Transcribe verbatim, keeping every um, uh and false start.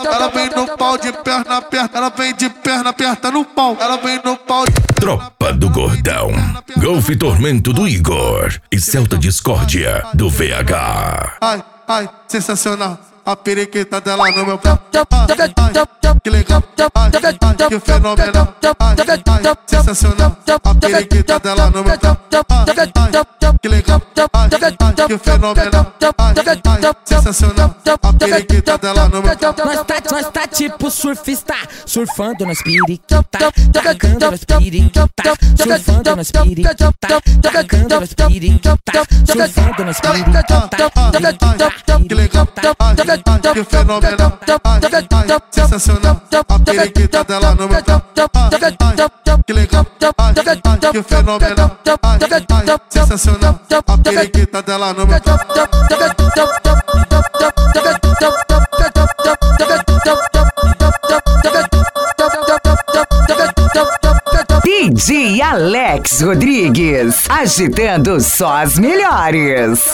ela vem no pau de perna aperta, ela vem de perna aperta no pau, ela vem no pau de... Tropa do Gordão, Golf Tormento do Igor e Celta Discórdia do V H. Ai, ai, sensacional, a periquita dela no meu pau. Que legal, ai, ai, que fenomenal. Ai, ai, sensacional, a periquita dela no meu pau. Que legal, ai, ai, que fenomenal. Ai, ai, sensacional, a periquita dela no meu pau. Nós tá, nós tá tipo surfista, surfando nas periquita, tacando nas periquita, surfando nas periquita, tacando nas periquita, surfando nas periquita. Que legal, ai, que fenomenal. Ai, ai, sensacional, a periquita dela no meu pau. Que legal, ai, que fenomenal. Ai, ai, sensacional, a periquita dela no meu pau. D J Alex Rodrigues, agitando só as melhores.